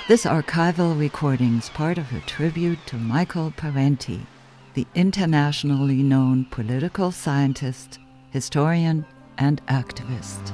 This archival recording's part of a tribute to Michael Parenti, the internationally known political scientist, historian, and activist.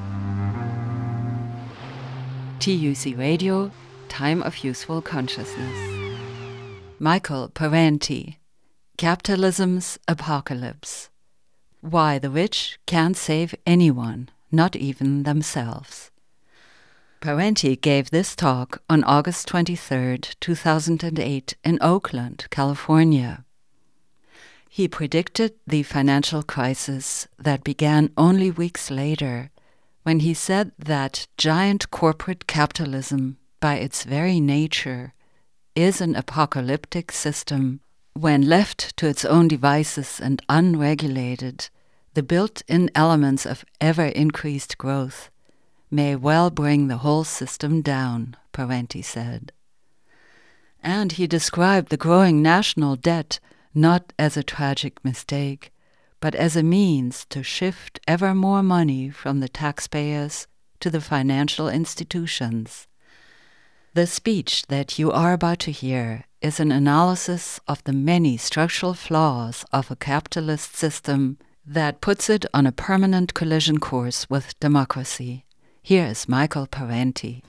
TUC Radio, Time of Useful Consciousness. Michael Parenti, Capitalism's Apocalypse. Why the rich can't save anyone, not even themselves. Parenti gave this talk on August 23, 2008 in Oakland, California. He predicted the financial crisis that began only weeks later when he said that giant corporate capitalism, by its very nature, is an apocalyptic system. When left to its own devices and unregulated, the built-in elements of ever-increased growth may well bring the whole system down, Parenti said. And he described the growing national debt not as a tragic mistake, but as a means to shift ever more money from the taxpayers to the financial institutions. The speech that you are about to hear is an analysis of the many structural flaws of a capitalist system that puts it on a permanent collision course with democracy. Here is Michael Parenti.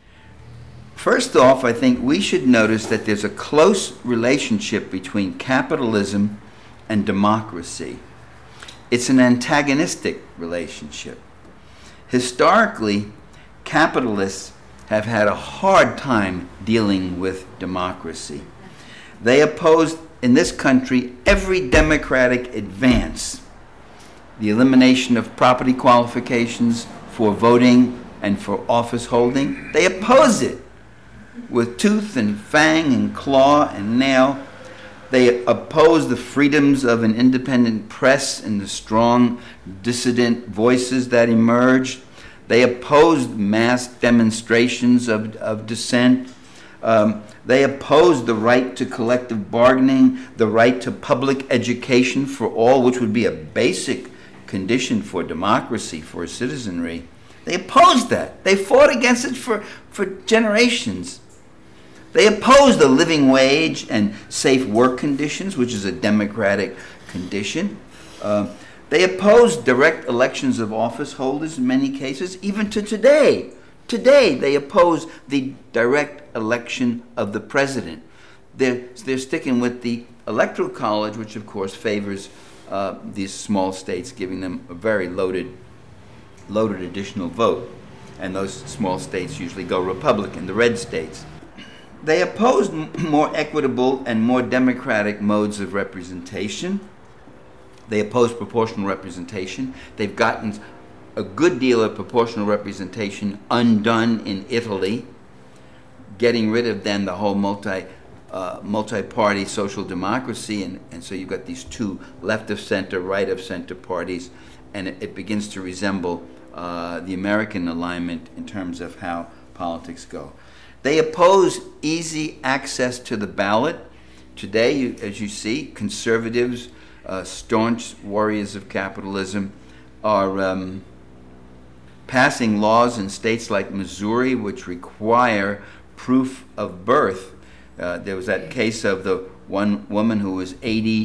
First off, I think we should notice that there's a close relationship between capitalism and democracy. It's an antagonistic relationship. Historically, capitalists have had a hard time dealing with democracy. They opposed, in this country, every democratic advance. The elimination of property qualifications for voting and for office holding, they oppose it with tooth and fang and claw and nail. They oppose the freedoms of an independent press and the strong dissident voices that emerged. They opposed mass demonstrations of dissent. They opposed the right to collective bargaining, the right to public education for all, which would be a basic condition for democracy, for citizenry. They opposed that. They fought against it for generations. They opposed the living wage and safe work conditions, which is a democratic condition. They opposed direct elections of office holders in many cases, even to today. Today, they oppose the direct election of the president. They're sticking with the electoral college, which of course favors these small states, giving them a very loaded additional vote. And those small states usually go Republican, the red states. They opposed more equitable and more democratic modes of representation. They opposed proportional representation. They've gotten a good deal of proportional representation undone in Italy, getting rid of then the whole multi-party social democracy, and so you've got these two left of center, right of center parties, and it begins to resemble the American alignment in terms of how politics go. They oppose easy access to the ballot. Today, as you see, conservatives, staunch warriors of capitalism, are passing laws in states like Missouri which require proof of birth. There was that case of the one woman who was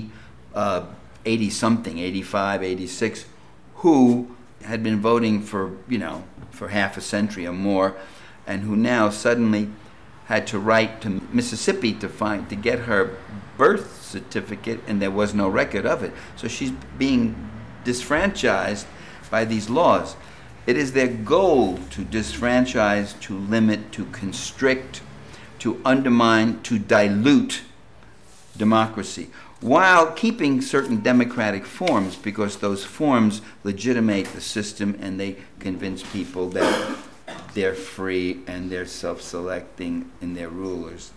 80-something, 85, 86, who had been voting for half a century or more, and who now suddenly had to write to Mississippi to get her birth certificate, and there was no record of it. So she's being disfranchised by these laws. It is their goal to disfranchise, to limit, to constrict, to undermine, to dilute democracy, while keeping certain democratic forms, because those forms legitimate the system and they convince people that they're free and they're self-selecting in their rulers.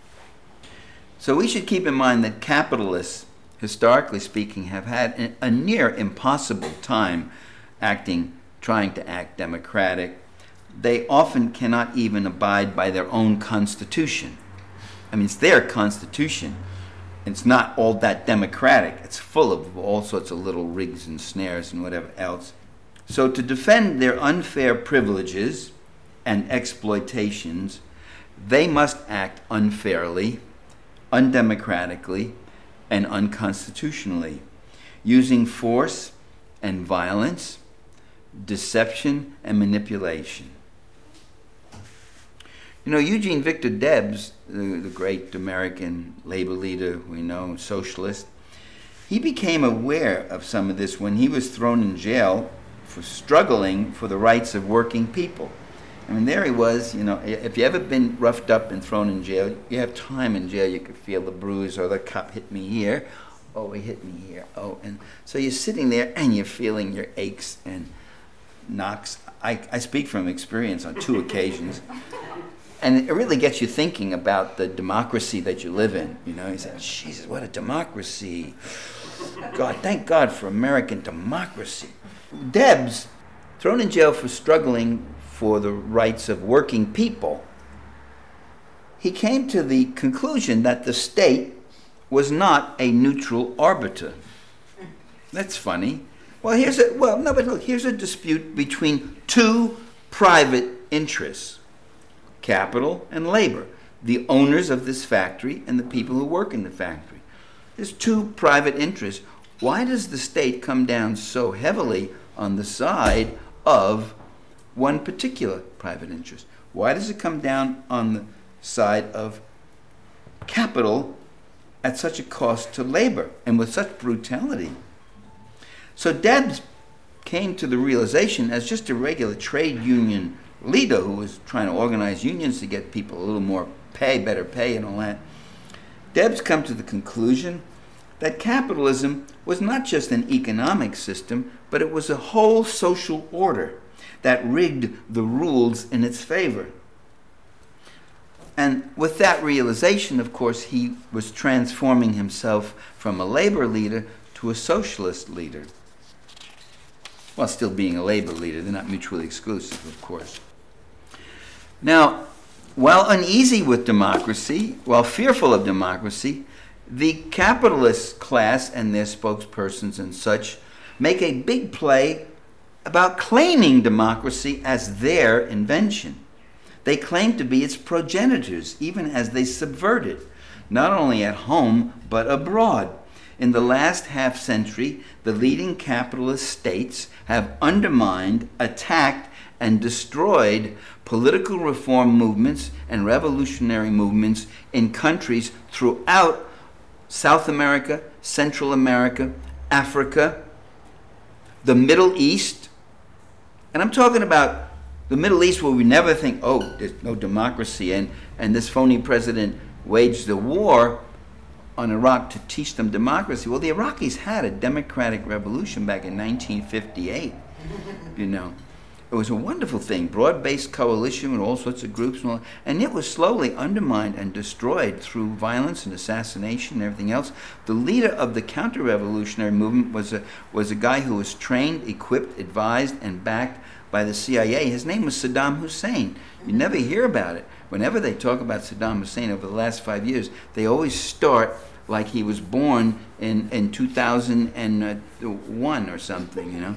So we should keep in mind that capitalists, historically speaking, have had a near impossible time trying to act democratic. They often cannot even abide by their own constitution. I mean, it's their constitution. It's not all that democratic. It's full of all sorts of little rigs and snares and whatever else. So to defend their unfair privileges and exploitations, they must act unfairly, undemocratically, and unconstitutionally, using force and violence, deception and manipulation. You know, Eugene Victor Debs, the great American labor leader we know, socialist, he became aware of some of this when he was thrown in jail for struggling for the rights of working people. I mean, there he was, you know, if you ever been roughed up and thrown in jail, you have time in jail, you could feel the bruise, or the cop hit me here, oh, he hit me here, oh, and so you're sitting there and you're feeling your aches and knocks. I speak from experience on 2 occasions. And it really gets you thinking about the democracy that you live in. You know, you say, Jesus, what a democracy. God, thank God for American democracy. Debs, thrown in jail for struggling for the rights of working people, he came to the conclusion that the state was not a neutral arbiter. That's funny. Well, here's a dispute between 2 private interests. Capital and labor, the owners of this factory and the people who work in the factory. There's 2 private interests. Why does the state come down so heavily on the side of one particular private interest? Why does it come down on the side of capital at such a cost to labor and with such brutality? So Debs came to the realization, as just a regular trade union leader who was trying to organize unions to get people a little more pay, better pay and all that, Debs come to the conclusion that capitalism was not just an economic system, but it was a whole social order that rigged the rules in its favor. And with that realization, of course, he was transforming himself from a labor leader to a socialist leader. While still being a labor leader. They're not mutually exclusive, of course. Now, while uneasy with democracy, while fearful of democracy, the capitalist class and their spokespersons and such make a big play about claiming democracy as their invention. They claim to be its progenitors, even as they subvert it, not only at home, but abroad. In the last half century, the leading capitalist states have undermined, attacked, and destroyed political reform movements and revolutionary movements in countries throughout South America, Central America, Africa, the Middle East. And I'm talking about the Middle East where we never think, oh, there's no democracy, and this phony president waged the war on Iraq to teach them democracy. Well, the Iraqis had a democratic revolution back in 1958, you know. It was a wonderful thing, broad-based coalition with all sorts of groups, and it was slowly undermined and destroyed through violence and assassination and everything else. The leader of the counter-revolutionary movement was a guy who was trained, equipped, advised, and backed by the CIA. His name was Saddam Hussein. You never hear about it. Whenever they talk about Saddam Hussein over the last 5 years, they always start like he was born in 2001 or something, you know.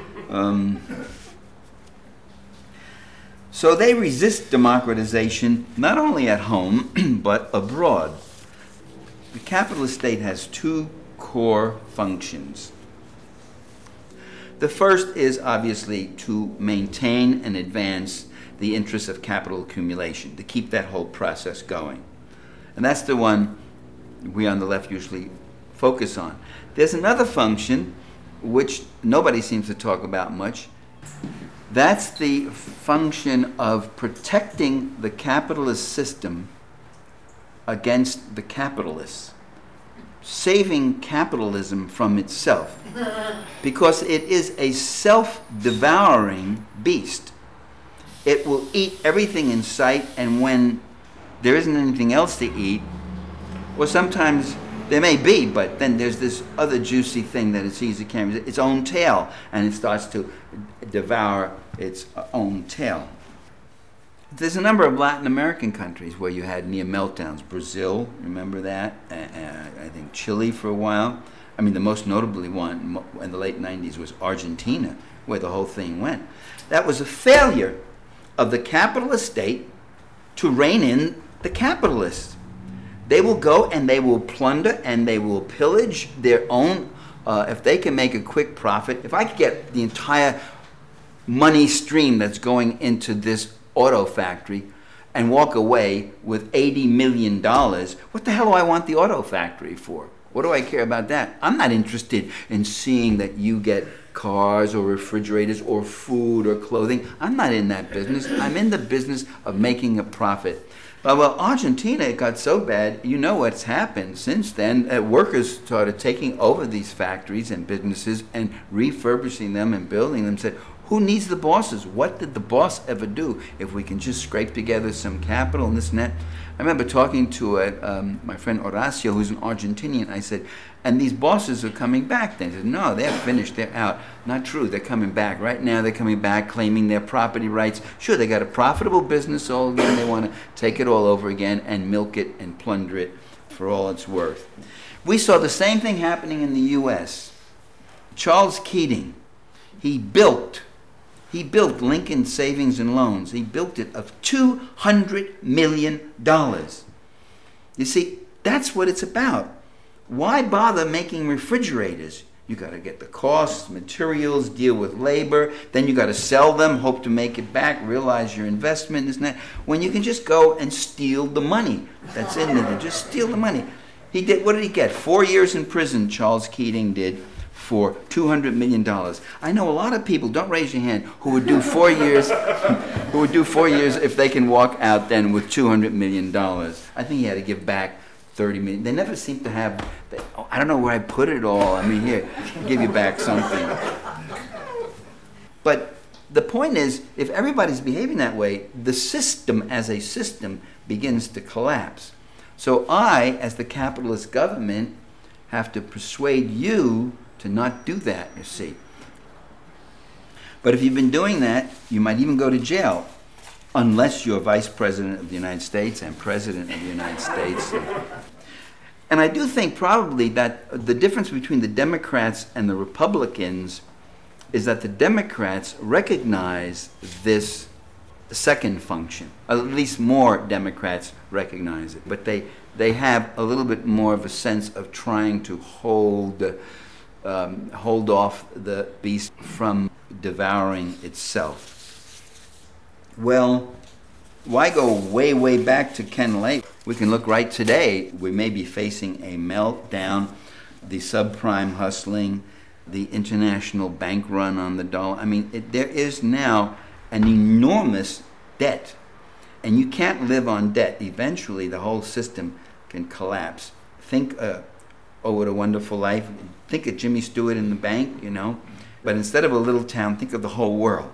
So they resist democratization not only at home, but abroad. The capitalist state has 2 core functions. The first is obviously to maintain and advance the interests of capital accumulation, to keep that whole process going. And that's the one we on the left usually focus on. There's another function which nobody seems to talk about much. That's the function of protecting the capitalist system against the capitalists, saving capitalism from itself, because it is a self-devouring beast. It will eat everything in sight, and when there isn't anything else to eat, well, sometimes there may be, but then there's this other juicy thing that it sees it carries its own tail, and it starts to devour its own tail. There's a number of Latin American countries where you had near meltdowns. Brazil, remember that? I think Chile for a while. I mean, the most notably one in the late 90s was Argentina, where the whole thing went. That was a failure of the capitalist state to rein in the capitalists. They will go and they will plunder and they will pillage their own, if they can make a quick profit. If I could get the entire money stream that's going into this auto factory and walk away with $80 million, what the hell do I want the auto factory for? What do I care about that? I'm not interested in seeing that you get cars or refrigerators or food or clothing. I'm not in that business. I'm in the business of making a profit. Well, Argentina, it got so bad, you know what's happened since then. Workers started taking over these factories and businesses and refurbishing them and building them. Said, who needs the bosses? What did the boss ever do if we can just scrape together some capital and this and that? I remember talking to my friend Horacio, who's an Argentinian. I said, and these bosses are coming back then. He said, no, they're finished, they're out. Not true, they're coming back. Right now they're coming back claiming their property rights. Sure, they got a profitable business all again. They want to take it all over again and milk it and plunder it for all it's worth. We saw the same thing happening in the U.S. Charles Keating, he built Lincoln Savings and Loans. He built it of $200 million. You see, that's what it's about. Why bother making refrigerators? You got to get the costs, materials, deal with labor, then you got to sell them, hope to make it back, realize your investment, isn't that? When you can just go and steal the money that's in there, just steal the money. He did. What did he get? 4 years in prison, Charles Keating did, for $200 million. I know a lot of people, don't raise your hand, who would do 4 years who would do 4 years if they can walk out then with $200 million. I think he had to give back $30 million. They never seem to have, I don't know where I put it all. I mean, here, I'll give you back something. But the point is, if everybody's behaving that way, the system as a system begins to collapse. So I, as the capitalist government, have to persuade you to not do that, you see. But if you've been doing that, you might even go to jail, unless you're Vice President of the United States and President of the United States. And I do think probably that the difference between the Democrats and the Republicans is that the Democrats recognize this second function. At least more Democrats recognize it. But they have a little bit more of a sense of trying to hold off the beast from devouring itself. Well, why go way, way back to Ken Lake? We can look right today. We may be facing a meltdown, the subprime hustling, the international bank run on the dollar. I mean, there is now an enormous debt, and you can't live on debt. Eventually, the whole system can collapse. Think, oh, what a wonderful life. Think of Jimmy Stewart in the bank, you know. But instead of a little town, think of the whole world.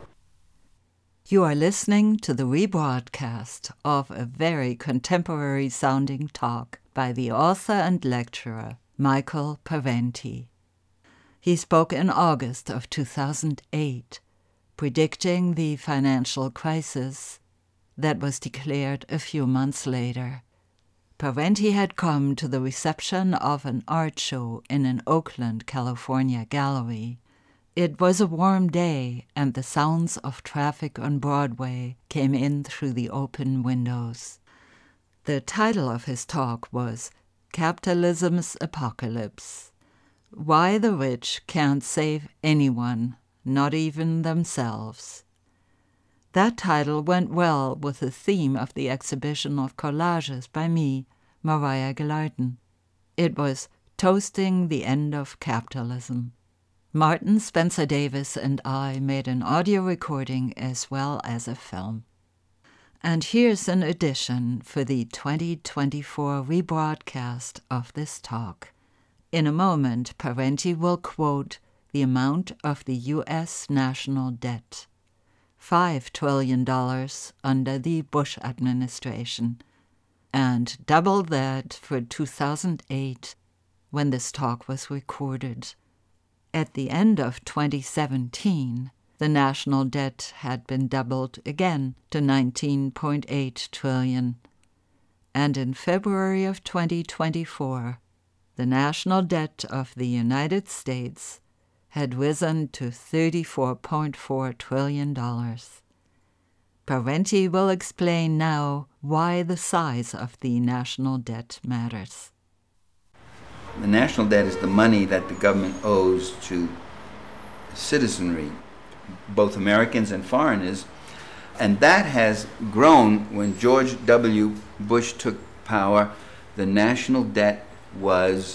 You are listening to the rebroadcast of a very contemporary-sounding talk by the author and lecturer Michael Parenti. He spoke in August of 2008, predicting the financial crisis that was declared a few months later. Parenti had come to the reception of an art show in an Oakland, California gallery. It was a warm day, and the sounds of traffic on Broadway came in through the open windows. The title of his talk was Capitalism's Apocalypse: Why the Rich Can't Save Anyone, Not Even Themselves. That title went well with the theme of the exhibition of collages by me, Mariah Gelarden. It was Toasting the End of Capitalism. Martin Spencer Davis and I made an audio recording as well as a film. And here's an edition for the 2024 rebroadcast of this talk. In a moment, Parenti will quote the amount of the U.S. national debt, $5 trillion under the Bush administration, and double that for 2008 when this talk was recorded. At the end of 2017, the national debt had been doubled again to $19.8 trillion. And in February of 2024, the national debt of the United States had risen to $34.4 trillion. Parenti will explain now why the size of the national debt matters. The national debt is the money that the government owes to citizenry, both Americans and foreigners, and that has grown. When George W. Bush took power, the national debt was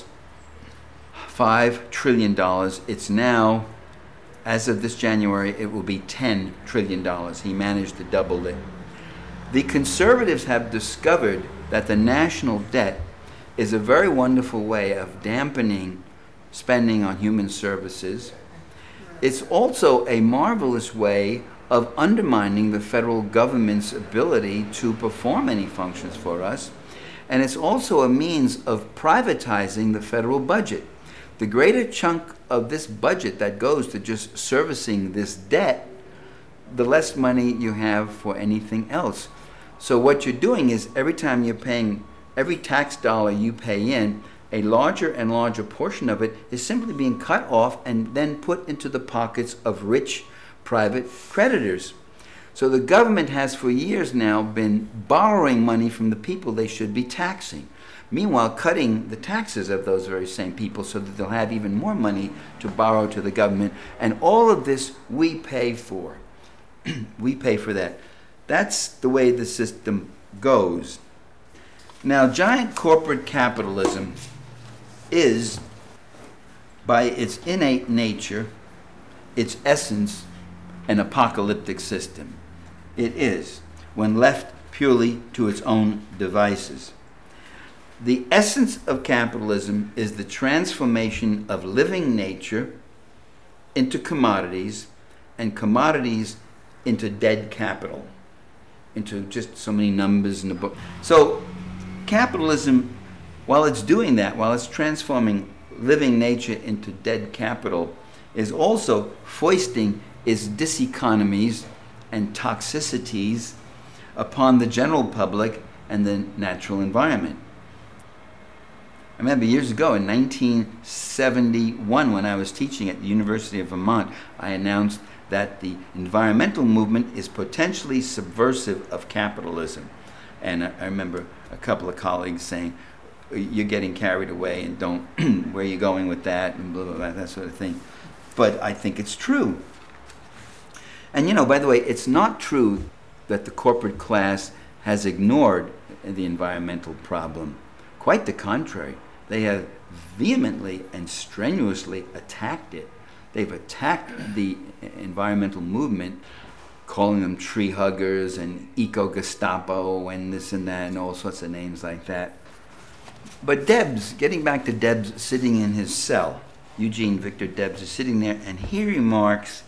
$5 trillion. It's now, as of this January, it will be $10 trillion. He managed to double it. The conservatives have discovered that the national debt is a very wonderful way of dampening spending on human services. It's also a marvelous way of undermining the federal government's ability to perform any functions for us. And it's also a means of privatizing the federal budget. The greater chunk of this budget that goes to just servicing this debt, the less money you have for anything else. So what you're doing is every time you're paying, every tax dollar you pay in, a larger and larger portion of it is simply being cut off and then put into the pockets of rich private creditors. So the government has for years now been borrowing money from the people they should be taxing. Meanwhile, cutting the taxes of those very same people so that they'll have even more money to borrow to the government. And all of this we pay for. We pay for that. That's the way the system goes. Now, giant corporate capitalism is, by its innate nature, its essence, an apocalyptic system. It is, when left purely to its own devices. The essence of capitalism is the transformation of living nature into commodities, and commodities into dead capital, into just so many numbers in the book. So capitalism, while it's doing that, while it's transforming living nature into dead capital, is also foisting its diseconomies and toxicities upon the general public and the natural environment. I remember years ago in 1971, when I was teaching at the University of Vermont, I announced that the environmental movement is potentially subversive of capitalism. And I remember a couple of colleagues saying, "You're getting carried away, and don't, where are you going with that?" and blah, blah, blah, that sort of thing. But I think it's true. And by the way, it's not true that the corporate class has ignored the environmental problem. Quite the contrary. They have vehemently and strenuously attacked it. They've attacked the environmental movement, calling them tree huggers and eco-Gestapo and this and that and all sorts of names like that. But Debs, getting back to Debs sitting in his cell, Eugene Victor Debs is sitting there, and he remarks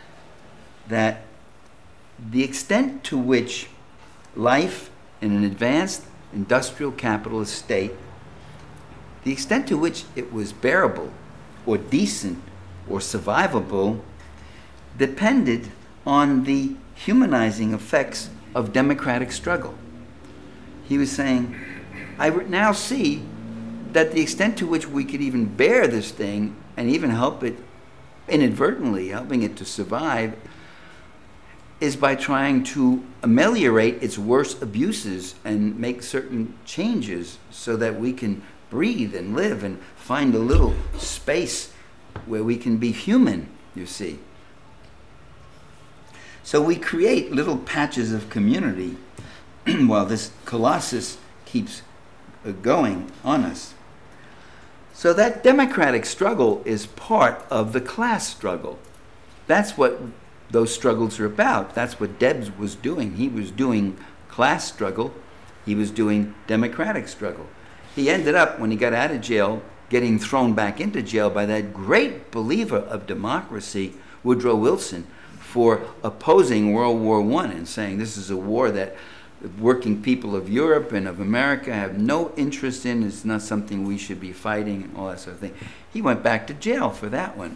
that the extent to which life in an advanced industrial capitalist state, the extent to which it was bearable or decent or survivable, depended on the humanizing effects of democratic struggle. He was saying, I now see that the extent to which we could even bear this thing and even help it inadvertently, helping it to survive, is by trying to ameliorate its worst abuses and make certain changes so that we can breathe and live and find a little space where we can be human, you see. So we create little patches of community while this colossus keeps going on us. So that democratic struggle is part of the class struggle. That's what those struggles are about. That's what Debs was doing. He was doing class struggle. He was doing democratic struggle. He ended up, when he got out of jail, getting thrown back into jail by that great believer of democracy, Woodrow Wilson, for opposing World War I and saying this is a war that the working people of Europe and of America have no interest in. It's not something we should be fighting and all that sort of thing. He went back to jail for that one.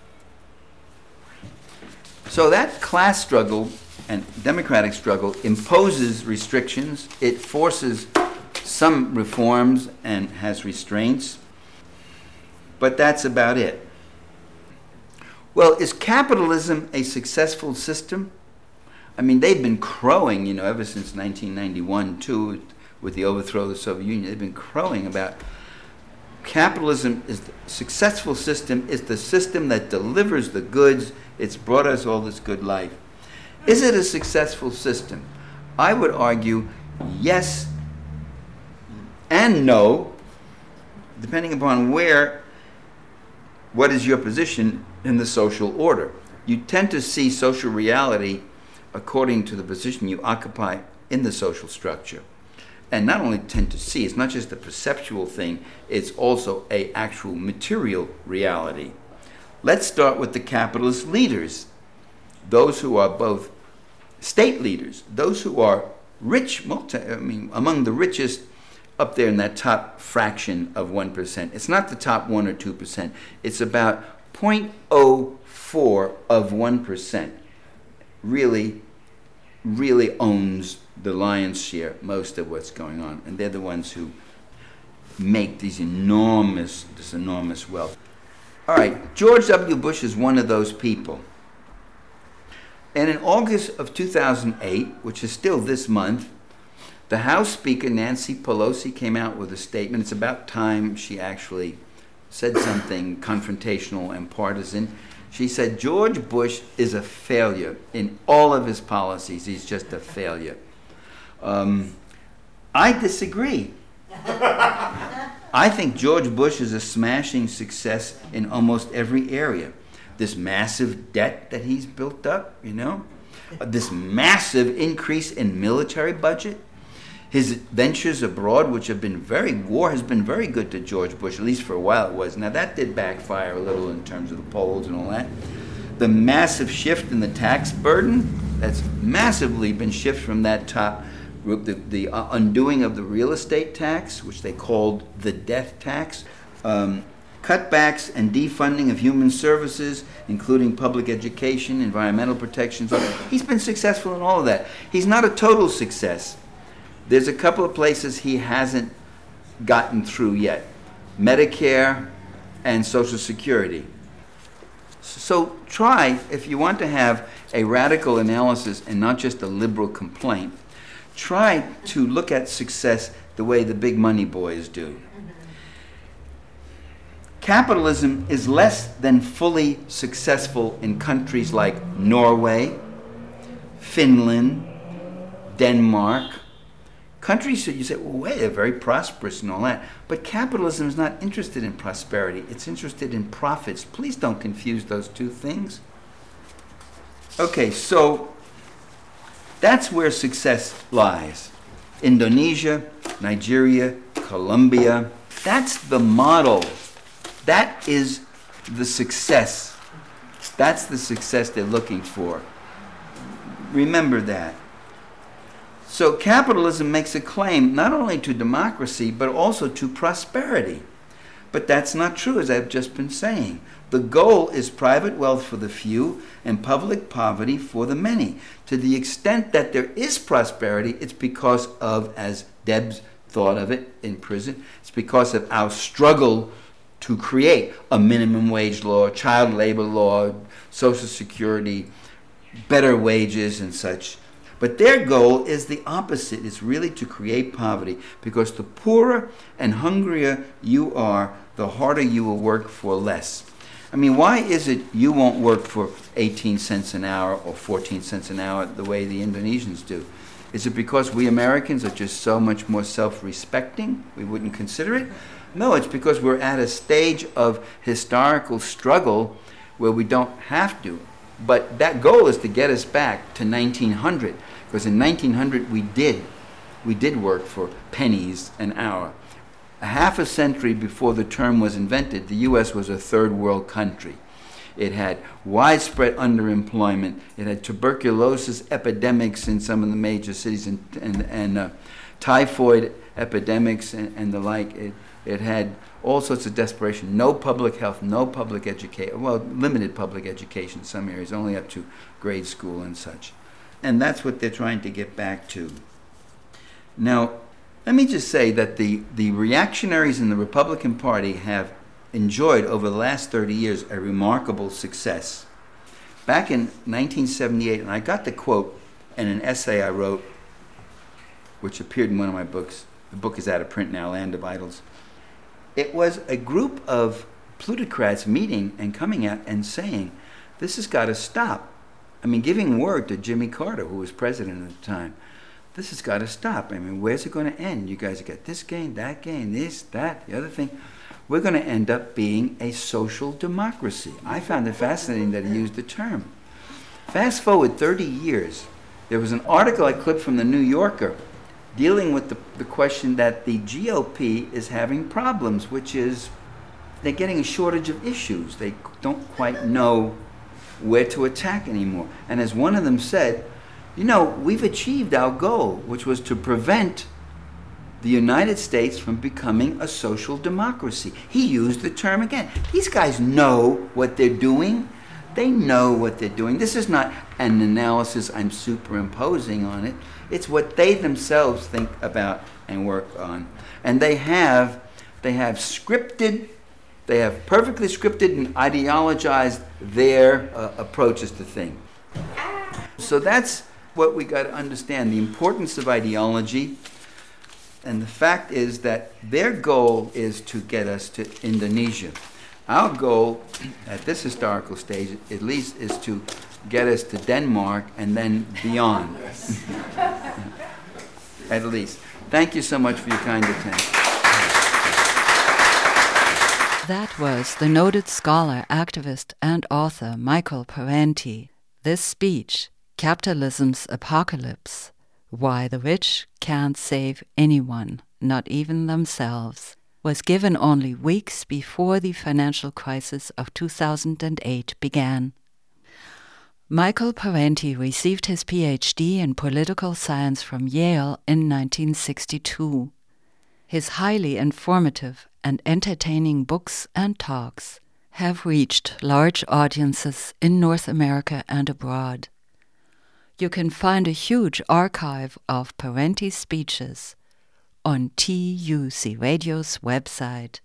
So that class struggle and democratic struggle imposes restrictions. It forces some reforms and has restraints. But that's about it. Well, is capitalism a successful system? I mean, they've been crowing, ever since 1991, too, with the overthrow of the Soviet Union. They've been crowing about capitalism is the successful system, is the system that delivers the goods. It's brought us all this good life. Is it a successful system? I would argue yes and no, depending upon what is your position in the social order. You tend to see social reality according to the position you occupy in the social structure. And not only tend to see, it's not just a perceptual thing, it's also an actual material reality. Let's start with the capitalist leaders, those who are both state leaders, those who are rich, among the richest up there in that top fraction of 1%. It's not the top 1 or 2%. It's about 0.04 of 1% really owns the lion's share, most of what's going on. And they're the ones who make this enormous wealth. All right, George W. Bush is one of those people. And in August of 2008, which is still this month, the House Speaker, Nancy Pelosi, came out with a statement. It's about time she actually said something confrontational and partisan. She said, George Bush is a failure in all of his policies. He's just a failure. I disagree. I think George Bush is a smashing success in almost every area. This massive debt that he's built up, this massive increase in military budget, his ventures abroad, which have been war has been very good to George Bush, at least for a while it was. Now that did backfire a little in terms of the polls and all that. The massive shift in the tax burden, that's massively been shifted from that top group. The undoing of the real estate tax, which they called the death tax. Cutbacks and defunding of human services, including public education, environmental protections. He's been successful in all of that. He's not a total success. There's a couple of places he hasn't gotten through yet. Medicare and Social Security. So try, if you want to have a radical analysis and not just a liberal complaint, try to look at success the way the big money boys do. Capitalism is less than fully successful in countries like Norway, Finland, Denmark. Countries that you say, well, wait, they're very prosperous and all that. But capitalism is not interested in prosperity. It's interested in profits. Please don't confuse those two things. Okay, so that's where success lies. Indonesia, Nigeria, Colombia. That's the model. That is the success. That's the success they're looking for. Remember that. So capitalism makes a claim not only to democracy, but also to prosperity. But that's not true, as I've just been saying. The goal is private wealth for the few and public poverty for the many. To the extent that there is prosperity, it's because of, as Debs thought of it in prison, it's because of our struggle to create a minimum wage law, child labor law, Social Security, better wages and such. But their goal is the opposite. It's really to create poverty, because the poorer and hungrier you are, the harder you will work for less. I mean, why is it you won't work for 18 cents an hour or 14 cents an hour the way the Indonesians do? Is it because we Americans are just so much more self-respecting? We wouldn't consider it? No, it's because we're at a stage of historical struggle where we don't have to. But that goal is to get us back to 1900, because in 1900 we did work for pennies an hour. A half a century before the term was invented, the U.S. was a third world country. It had widespread underemployment. It had tuberculosis epidemics in some of the major cities and typhoid epidemics and the like. It had all sorts of desperation, no public health, no public education, well, limited public education in some areas, only up to grade school and such. And that's what they're trying to get back to. Now, let me just say that the reactionaries in the Republican Party have enjoyed over the last 30 years a remarkable success. Back in 1978, and I got the quote and an essay I wrote, which appeared in one of my books. The book is out of print now, Land of Idols. It was a group of plutocrats meeting and coming out and saying, this has got to stop. I mean, giving word to Jimmy Carter, who was president at the time, this has got to stop. I mean, where's it going to end? You guys got this gain, this, that, the other thing. We're going to end up being a social democracy. I found it fascinating that he used the term. Fast forward 30 years, there was an article I clipped from the New Yorker dealing with the question that the GOP is having problems, which is they're getting a shortage of issues. They don't quite know where to attack anymore. And as one of them said, you know, we've achieved our goal, which was to prevent the United States from becoming a social democracy. He used the term again. These guys know what they're doing. They know what they're doing. This is not an analysis I'm superimposing on it. It's what they themselves think about and work on. And they have perfectly scripted and ideologized their approaches to things. So that's what we got to understand, the importance of ideology. And the fact is that their goal is to get us to Indonesia. Our goal at this historical stage, at least, is to get us to Denmark and then beyond. At least. Thank you so much for your kind attention. That was the noted scholar, activist, and author Michael Parenti. This speech, Capitalism's Apocalypse, Why the Rich Can't Save Anyone, Not Even Themselves, was given only weeks before the financial crisis of 2008 began. Michael Parenti received his PhD in political science from Yale in 1962. His highly informative and entertaining books and talks have reached large audiences in North America and abroad. You can find a huge archive of Parenti's speeches on TUC Radio's website,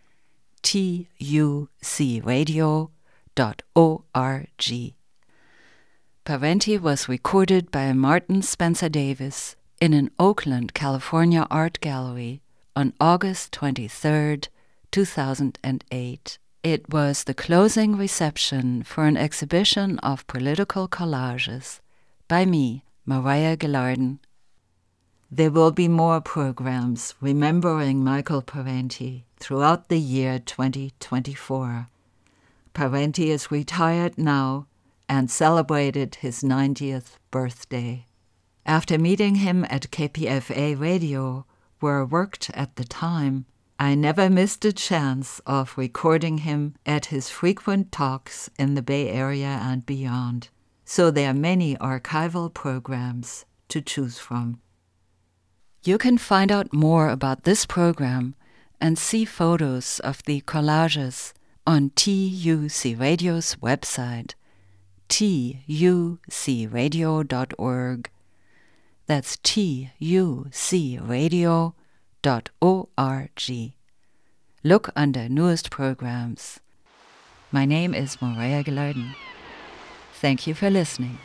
tucradio.org. Parenti was recorded by Martin Spencer Davis in an Oakland, California art gallery on August 23, 2008. It was the closing reception for an exhibition of political collages by me, Mariah Gillardin. There will be more programs remembering Michael Parenti throughout the year 2024. Parenti is retired now and celebrated his 90th birthday. After meeting him at KPFA Radio, where I worked at the time, I never missed a chance of recording him at his frequent talks in the Bay Area and beyond. So there are many archival programs to choose from. You can find out more about this program and see photos of the collages on TUC Radio's website, tucradio.org. That's tucradio.org. Look under newest programs. My name is Mariah Gillardin. Thank you for listening.